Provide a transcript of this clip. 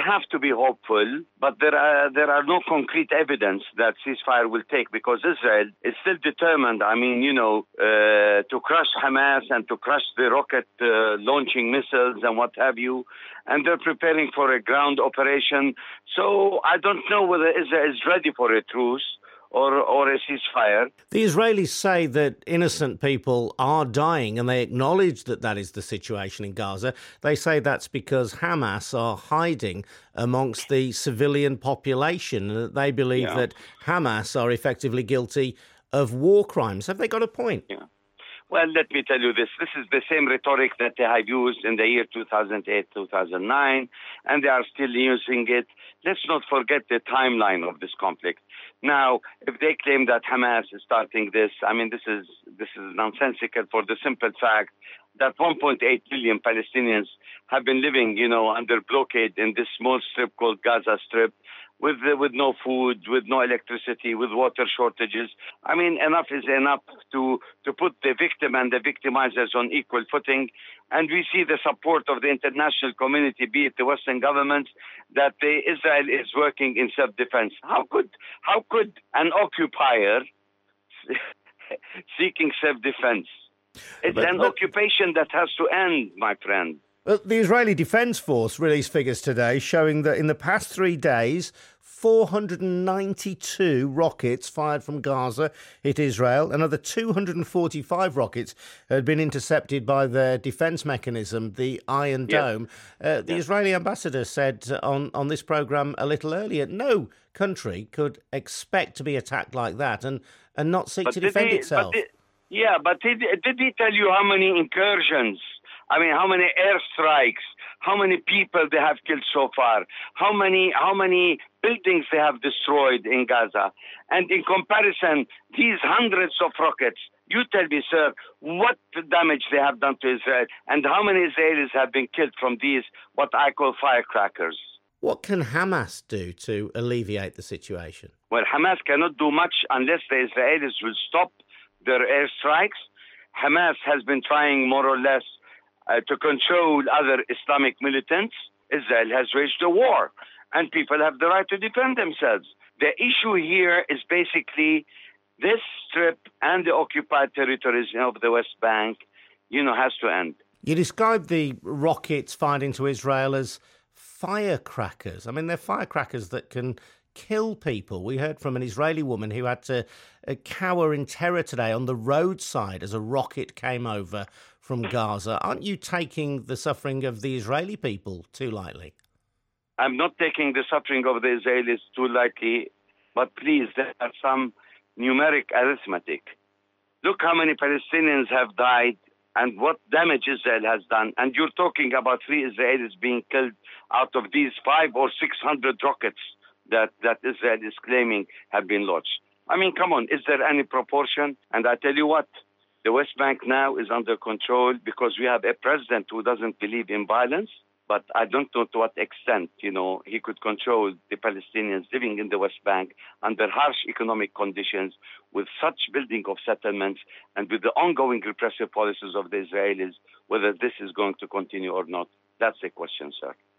have to be hopeful, but there are no concrete evidence that ceasefire will take, because Israel is still determined, to crush Hamas and to crush the rocket launching missiles and what have you. And they're preparing for a ground operation. So I don't know whether Israel is ready for a truce or a ceasefire. The Israelis say that innocent people are dying, and they acknowledge that that is the situation in Gaza. They say that's because Hamas are hiding amongst the civilian population, and that they believe that Hamas are effectively guilty of war crimes. Have they got a point? Yeah. Well, let me tell you this. This is the same rhetoric that they have used in the year 2008, 2009, and they are still using it. Let's not forget the timeline of this conflict. Now, if they claim that Hamas is starting this, this is nonsensical, for the simple fact that 1.8 million Palestinians have been living, under blockade in this small strip called Gaza Strip, with no food, with no electricity, with water shortages. Enough is enough to put the victim and the victimizers on equal footing. And we see the support of the international community, be it the Western governments, that Israel is working in self-defense. How could an occupier seeking self-defense? It's an occupation that has to end, my friend. The Israeli Defence Force released figures today showing that in the past 3 days, 492 rockets fired from Gaza hit Israel. Another 245 rockets had been intercepted by their defence mechanism, the Iron Dome. The Israeli ambassador said on this programme a little earlier, no country could expect to be attacked like that and not seek to defend itself. But did he tell you how many incursions? How many airstrikes, how many people they have killed so far, how many buildings they have destroyed in Gaza. And in comparison, these hundreds of rockets, you tell me, sir, what damage they have done to Israel and how many Israelis have been killed from these, what I call firecrackers. What can Hamas do to alleviate the situation? Well, Hamas cannot do much unless the Israelis will stop their airstrikes. Hamas has been trying more or less to control other Islamic militants. Israel has waged a war, and people have the right to defend themselves. The issue here is basically this strip and the occupied territories of the West Bank, has to end. You described the rockets fired into Israel as firecrackers. They're firecrackers that can kill people. We heard from an Israeli woman who had to cower in terror today on the roadside as a rocket came over from Gaza. Aren't you taking the suffering of the Israeli people too lightly? I'm not taking the suffering of the Israelis too lightly, but please, there are some numeric arithmetic. Look how many Palestinians have died and what damage Israel has done. And you're talking about 3 Israelis being killed out of these 500 or 600 rockets that Israel is claiming have been launched. Come on, is there any proportion? And I tell you what, the West Bank now is under control because we have a president who doesn't believe in violence, but I don't know to what extent, he could control the Palestinians living in the West Bank under harsh economic conditions, with such building of settlements, and with the ongoing repressive policies of the Israelis. Whether this is going to continue or not, that's a question, sir.